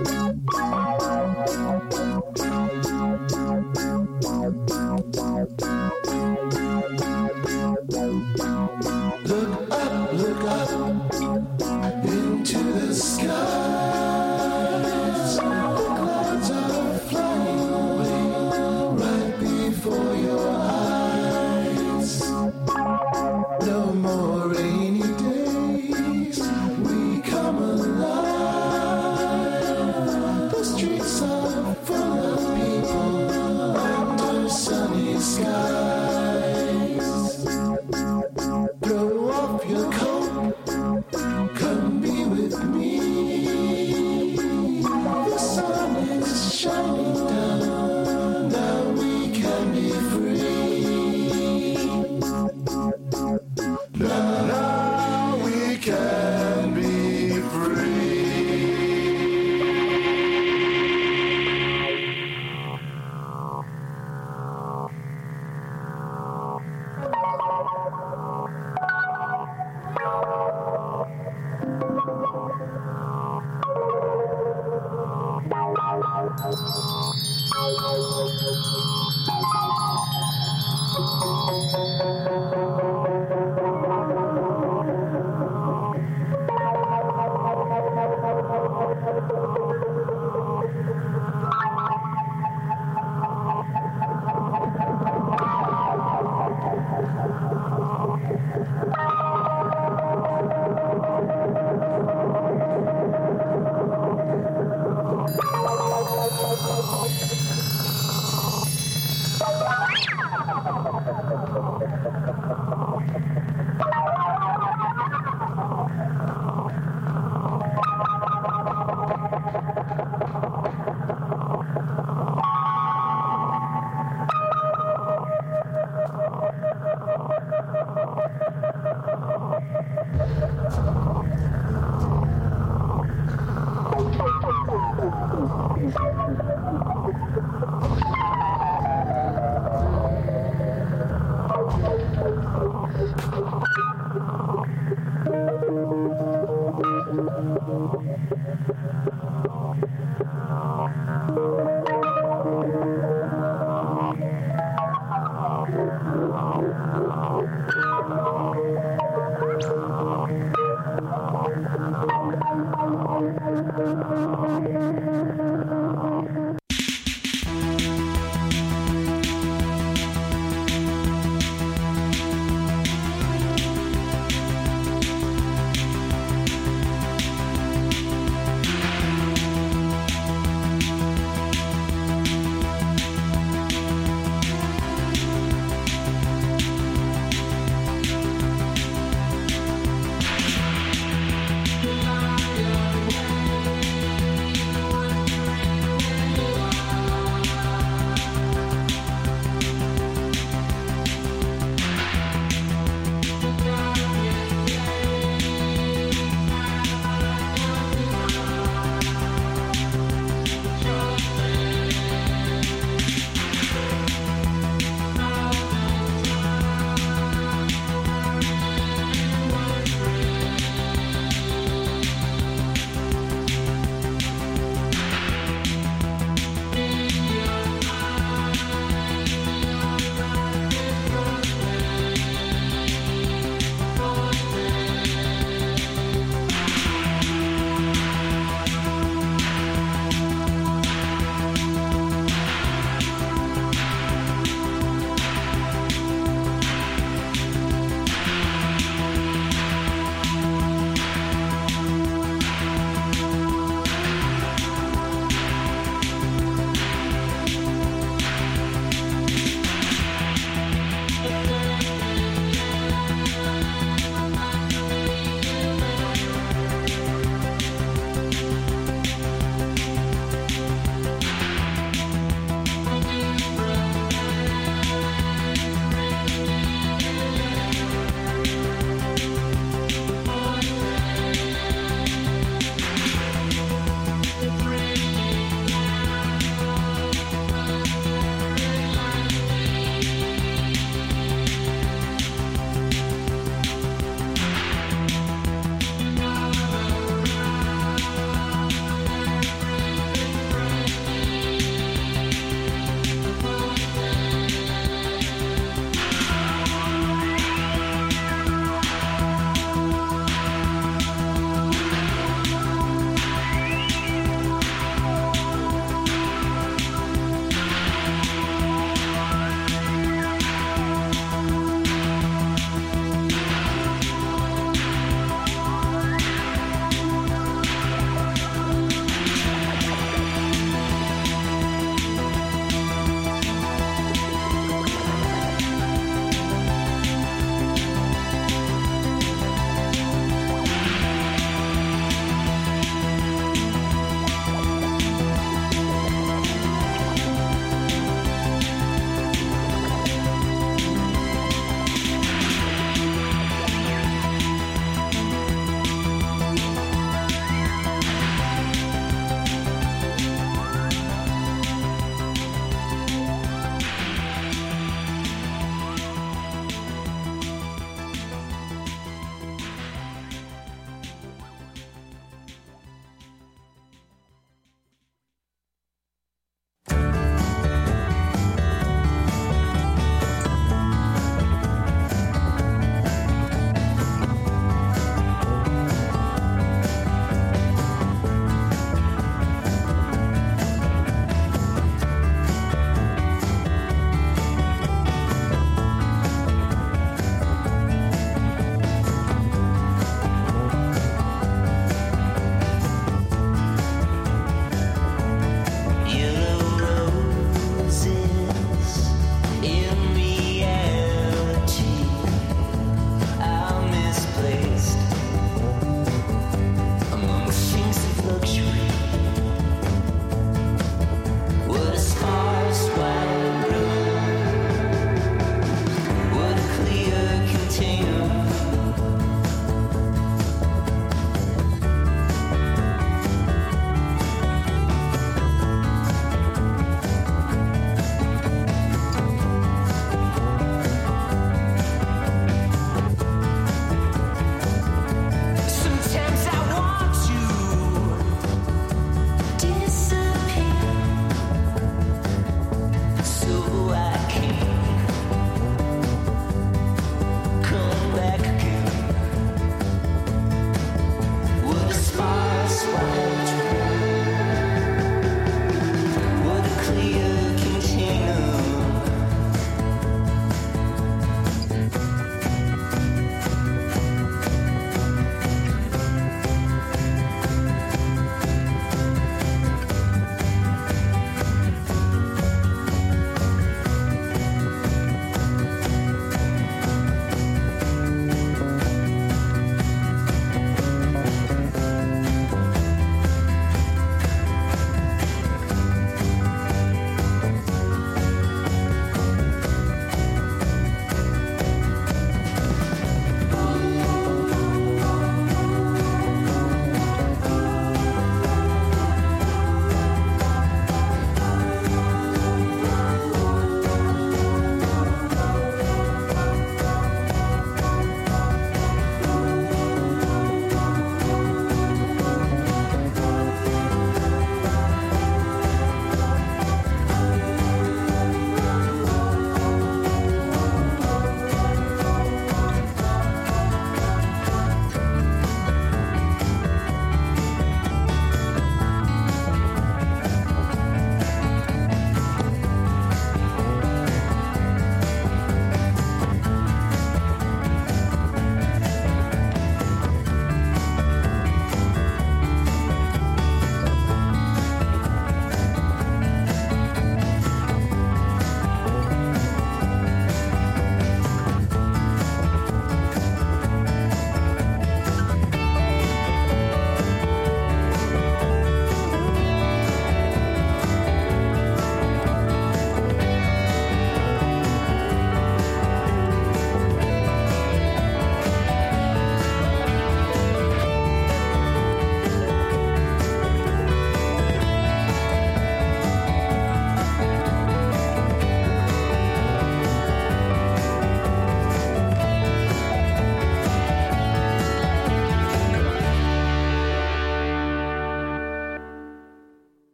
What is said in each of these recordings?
Look up into the skies. The clouds are flying away right before your eyes. No more rainy days, we come alive. The streets are full of people under sunny skies. Throw off your coat, come be with me. The sun is shining down, now we can be free. Now we can be free.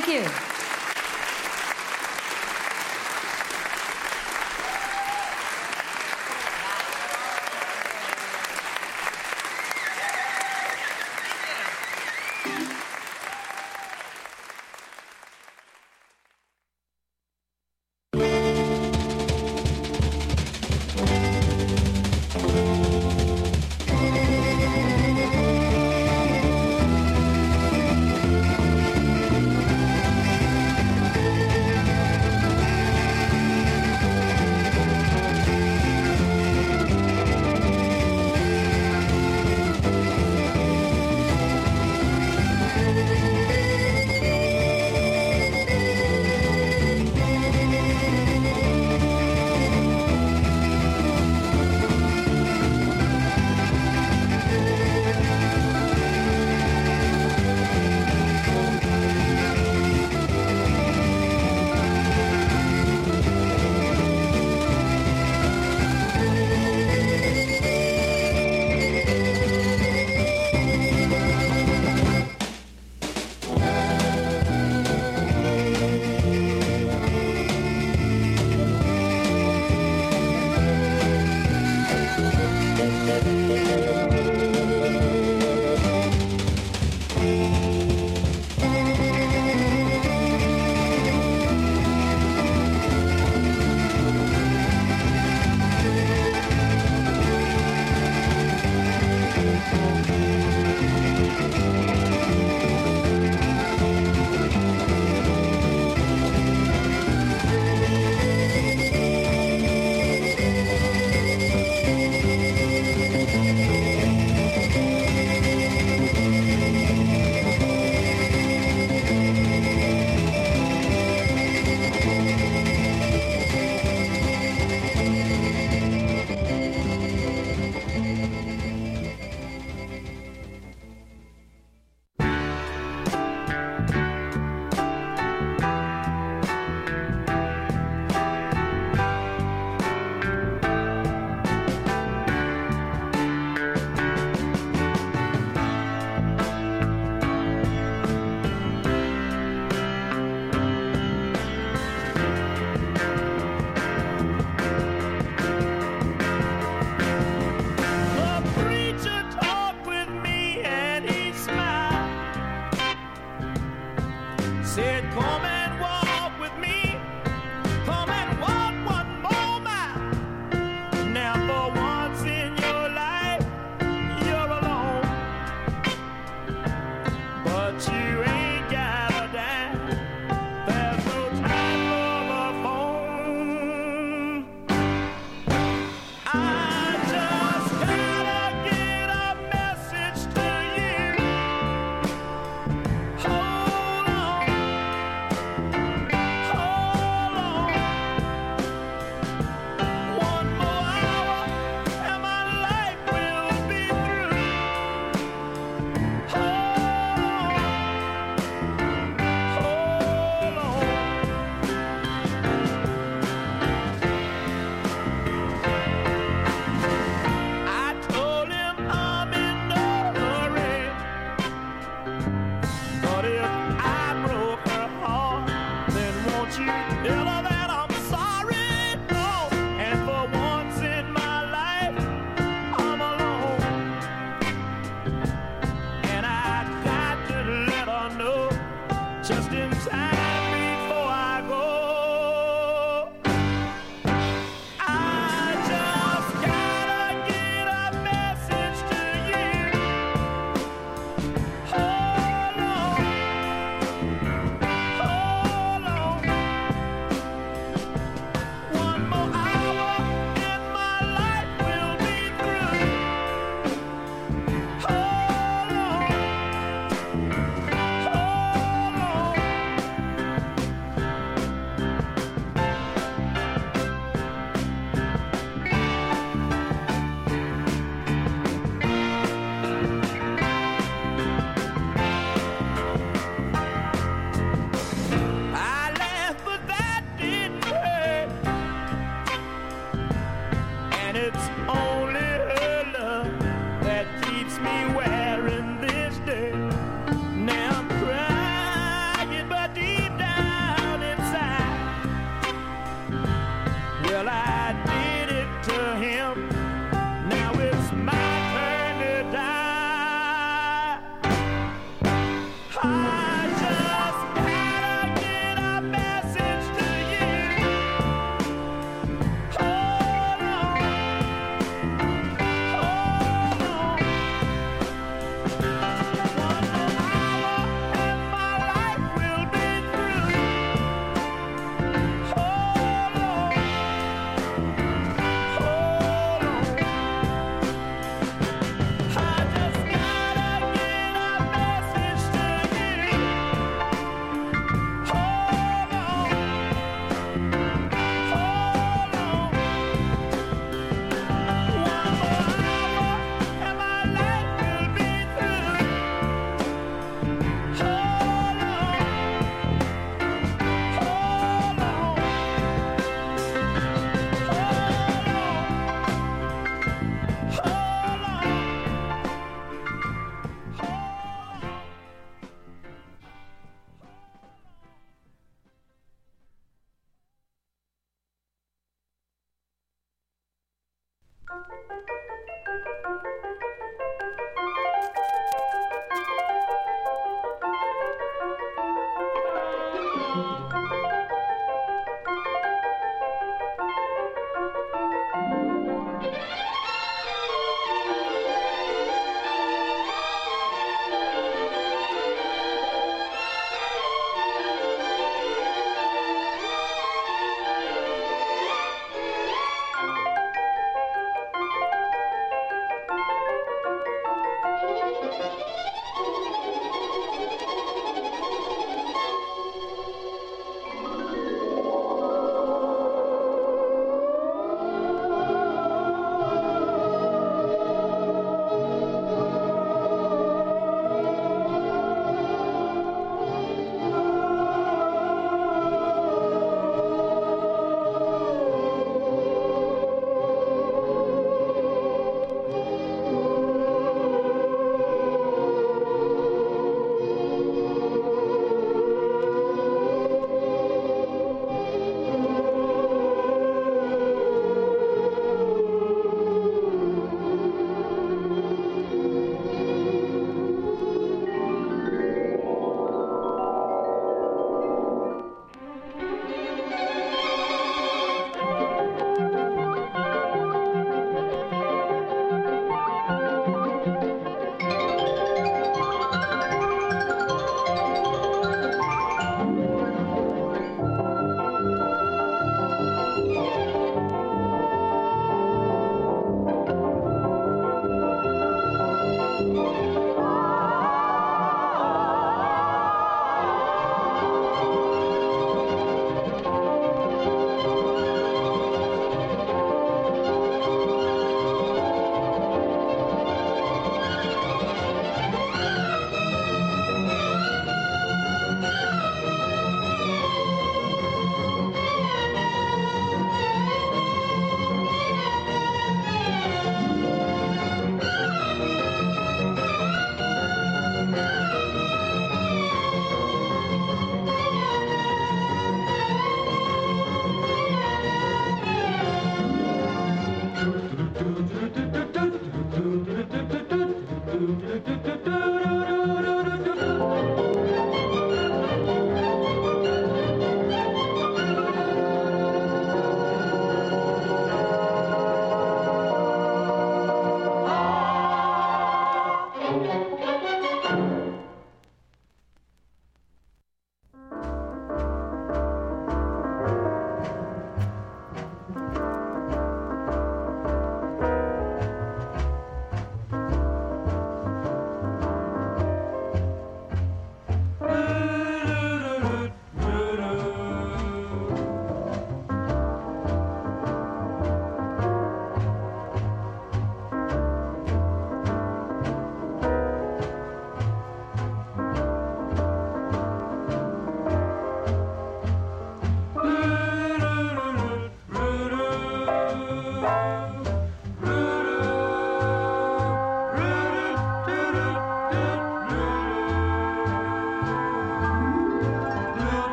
Thank you.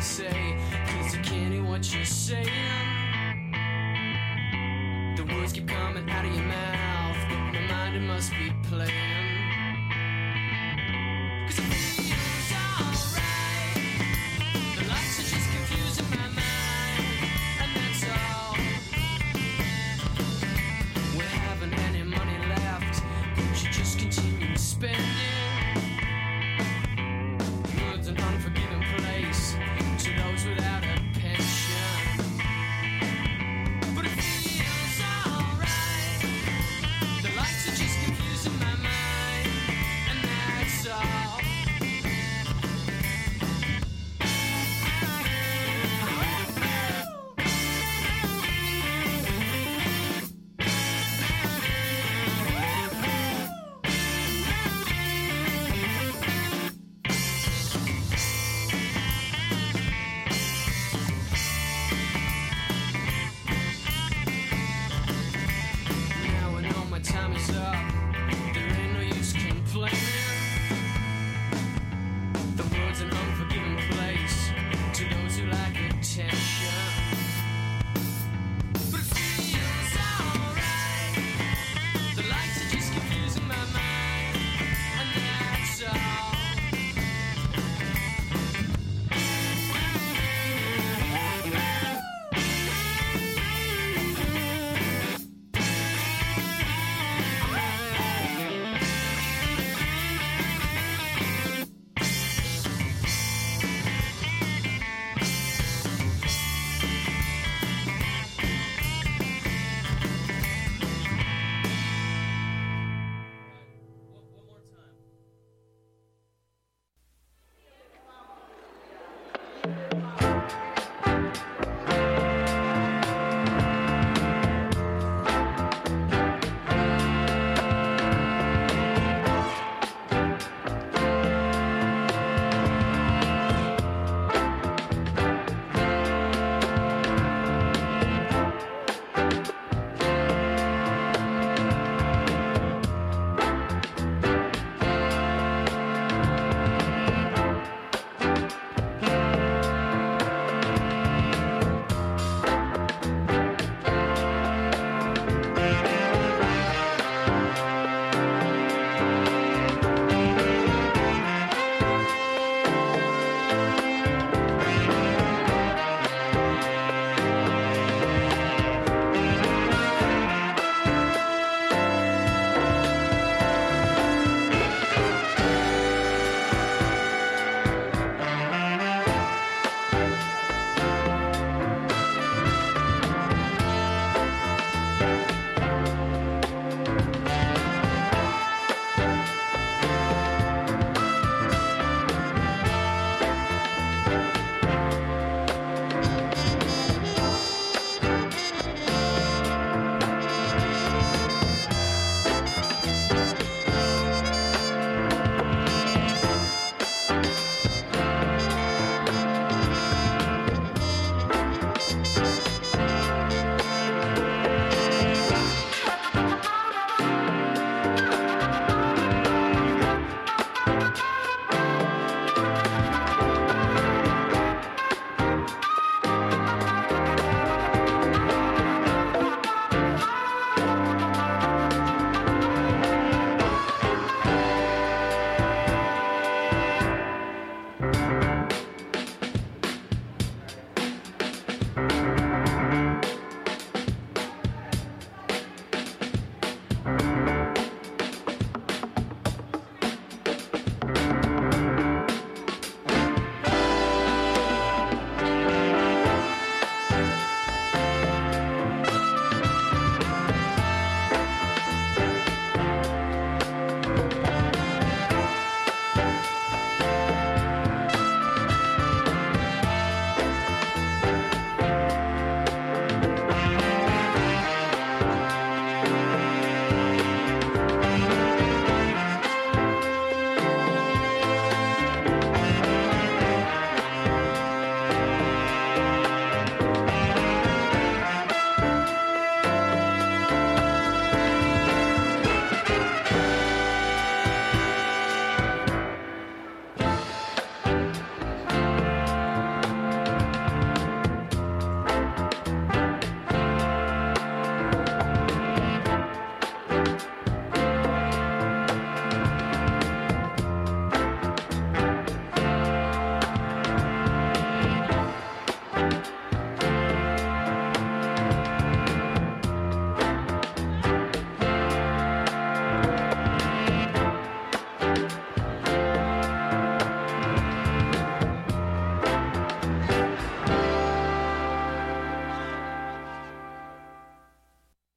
say, 'cause I can't hear what you're saying. The words keep coming out of your mouth, but my mind it must be playing. 'Cause it feels alright. The lights are just confusing my mind, and that's all. We haven't any money left, but you just continue spending. World's an unforgiving place to those without a pension. But it feels alright. The lights are just confusing my mind.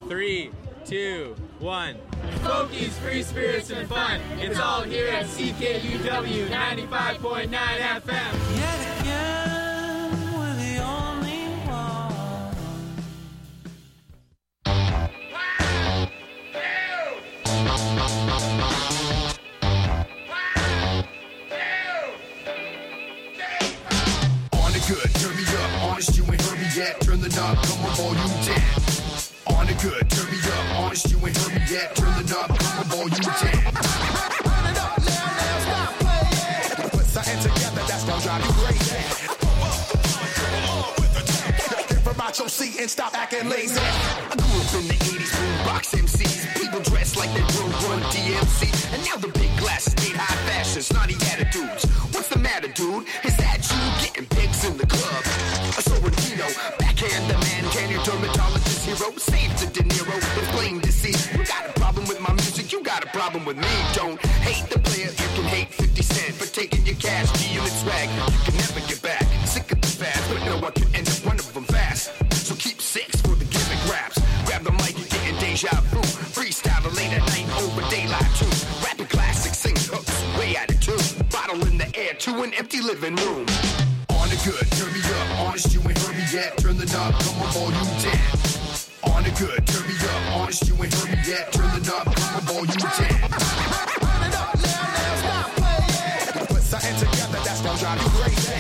3, 2, 1. Fokies, free spirits, and fun. It's all here at CKUW 95.9 FM. Yet again, we're the only one. On the good, turn me up. Honest, you ain't heard me yet. Turn the knob, come on, volume 10. On the good, turn me up. Honest, you ain't heard me yet. Turn the knob, come on, volume 10. Turn it up, now, stop playing. Put something together that's gonna drive you crazy. Get from out your seat and stop acting lazy. I grew up in the 80s, boombox MCs. People dressed like they run DMC. And now the big glasses made high fashion, snotty attitudes. What's the matter, dude? Is that you getting pics in the club? A Sorrentino, backhand the man, candy dermatologist hero. Save the De Niro, it's plain to see. You got a problem with my music, you got a problem with me. Don't hate the player, you can hate 50 Cent for taking your cash, G-Unit swag. You can never get back, sick of the fast, but no one can end up one of them fast. So keep 6 for the gimmick raps. Grab the mic, you're getting deja vu. Freestyle late at night over daylight too. Rapping classics, sing hooks, way out of tune. Bottle in the air to an empty living room. On the good, turn me up. Honest, you ain't heard me yet. Turn the knob, come on, volume 10. On the good, turn me up. Honest, you ain't heard me yet. Turn the knob, come on, volume 10. Turn it up, now, stop playing. Put something together that's gonna drive you crazy.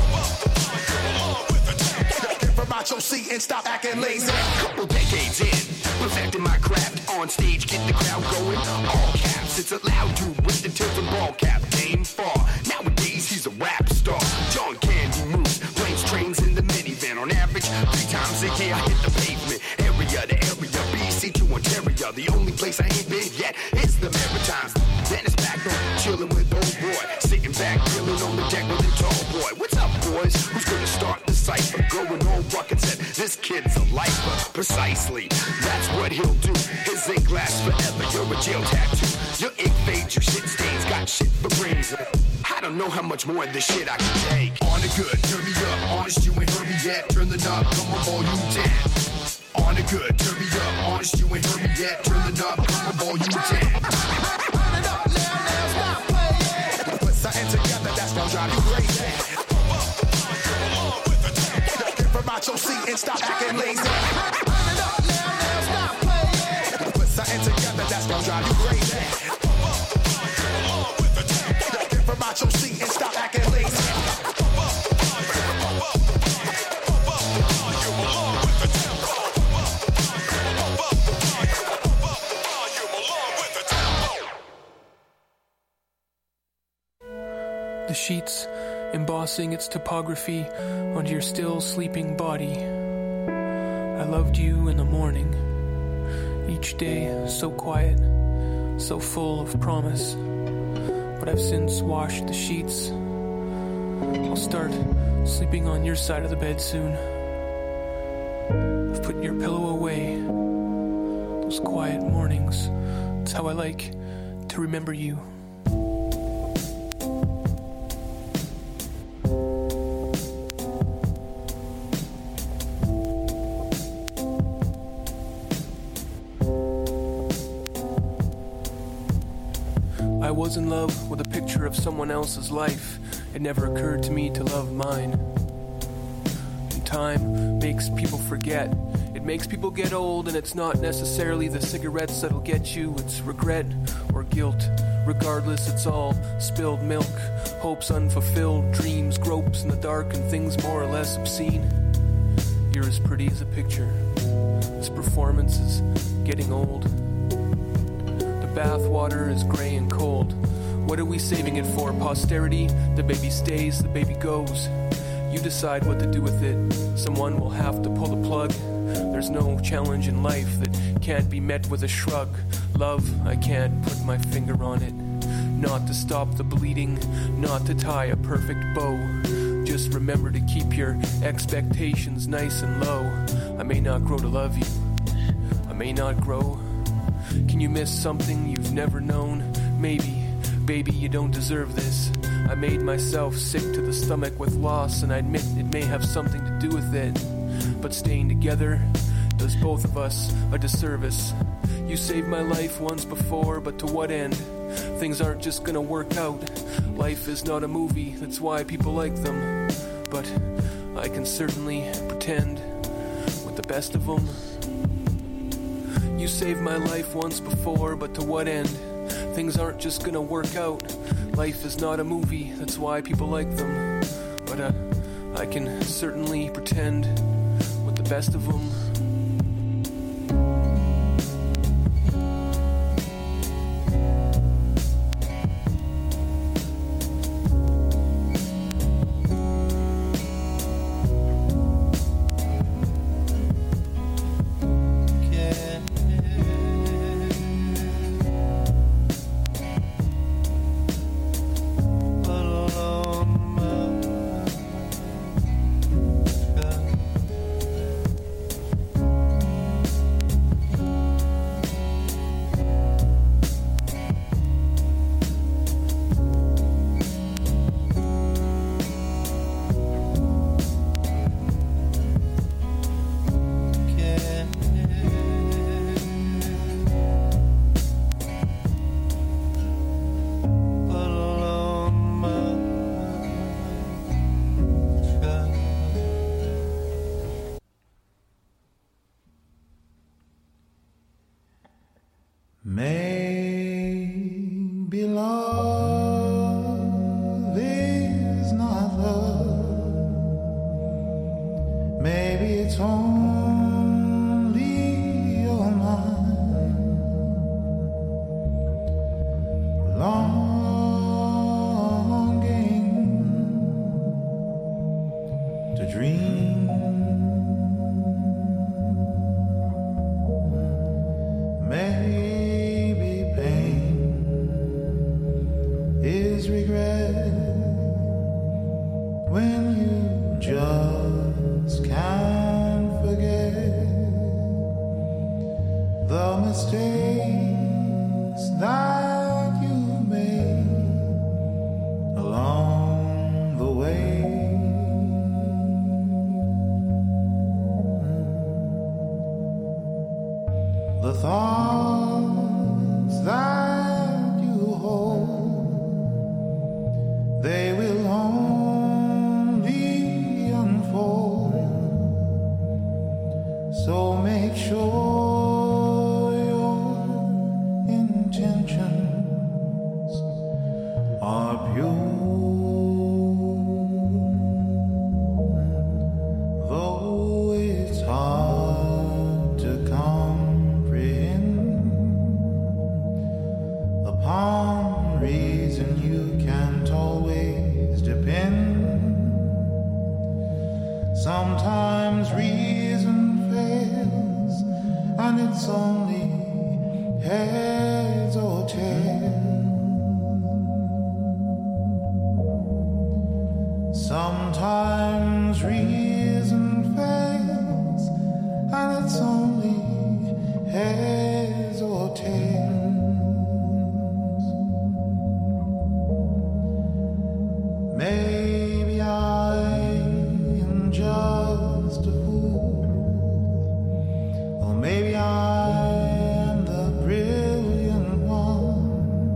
Get from out your seat and stop acting lazy. Couple decades in, perfecting my craft. On stage, get the crowd going. All caps, it's a loud dude with the tilted ball cap. Came far, nowadays he's a rap star. John Candy moves, planes, trains in the minivan. On average, 3 times a year I hit the pavement. Area to area, BC to Ontario. The only place I ain't been yet is the Maritimes. Then it's back on, chilling with old boy. Sitting back, chilling on the deck with a tall boy. What's up, boys? Who's gonna start the cipher? Going on rock and said, this kid's a lifer. Precisely, that's what he'll do. His ink lasts forever, you're a jail tattoo. Your ink fades, your shit stains, got shit for brains. I don't know how much more of this shit I can take. On the good, turn me up. Honest, you ain't heard me yet. Turn the knob, come on, volume 10. On the good, turn me up. Honest, you ain't heard me yet. Turn the knob, come on, volume 10. Turn it up, now, stop playing. Put something together that's gonna drive you crazy. Get from out your seat and stop acting lazy. Turn it up, now, stop playing. Put something together that's gonna drive you crazy. Get from out your seat and stop acting lazy. The sheets embossing its topography onto your still sleeping body. I loved you in the morning, each day so quiet, so full of promise. But I've since washed the sheets. I'll start sleeping on your side of the bed soon. I've put your pillow away. Those quiet mornings, it's how I like to remember you. I was in love with a picture of someone else's life. It never occurred to me to love mine. And time makes people forget. It makes people get old, and it's not necessarily the cigarettes that'll get you. It's regret or guilt. Regardless, it's all spilled milk. Hopes unfulfilled, dreams, gropes in the dark, and things more or less obscene. You're as pretty as a picture. This performance is getting old. Bathwater is gray and cold. What are we saving it for? Posterity? The baby stays, the baby goes. You decide what to do with it. Someone will have to pull the plug. There's no challenge in life that can't be met with a shrug. Love, I can't put my finger on it. Not to stop the bleeding, not to tie a perfect bow. Just remember to keep your expectations nice and low. I may not grow to love you. I may not grow. Can you miss something you've never known? Maybe. Baby, you don't deserve this. I made myself sick to the stomach with loss, and I admit it may have something to do with it. But staying together does both of us a disservice. You saved my life once before, but to what end? Things aren't just gonna work out. Life is not a movie, that's why people like them. But I can certainly pretend with the best of them. You saved my life once before, but to what end? Things aren't just gonna work out. Life is not a movie, that's why people like them. But I can certainly pretend with the best of them. Maybe love is not love. Maybe it's only your mind longing to dream. Maybe pain is regret when you just can't forget the mistakes that you made along the way. The thoughts that you hold, they will only unfold. So make sure your intentions are pure. Though it's hard to comprehend, upon reason you can't always depend. Sometimes reason fails, and it's only heads or tails. Sometimes reason fails, and it's only heads or tails. Maybe I am just a fool, or maybe I am the brilliant one.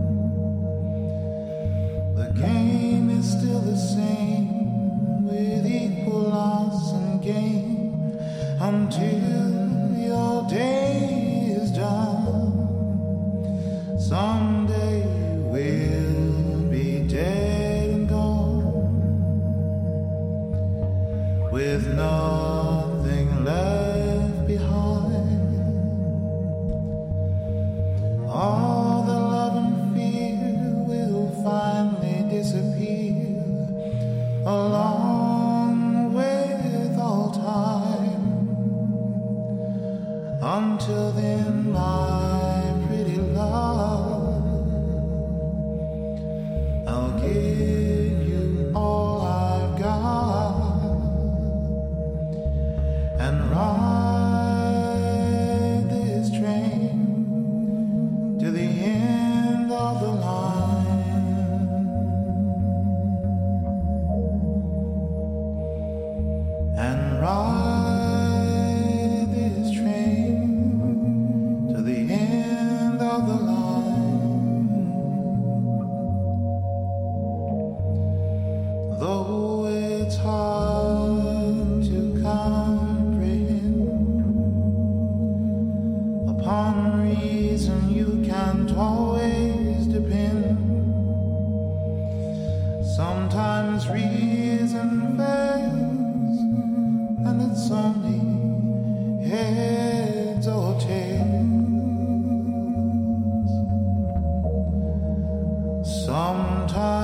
The game is still the same, with equal loss and gain, until your day is done. Someday we'll be dead and gone, with nothing left behind. All the love and fear will finally disappear, along with all time. Until then, my pretty love, I'll give you all I've got and ride this train to the end of the line, and ride this train On reason you can't always depend. Sometimes reason fails, and it's only heads or tails. Sometimes